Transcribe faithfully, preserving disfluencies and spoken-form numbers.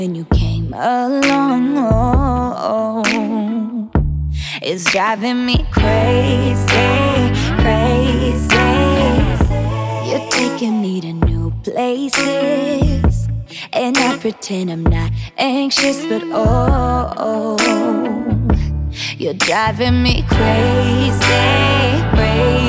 when you came along. Oh, it's driving me crazy, crazy. You're taking me to new places, and I pretend I'm not anxious, but oh, you're driving me crazy, crazy.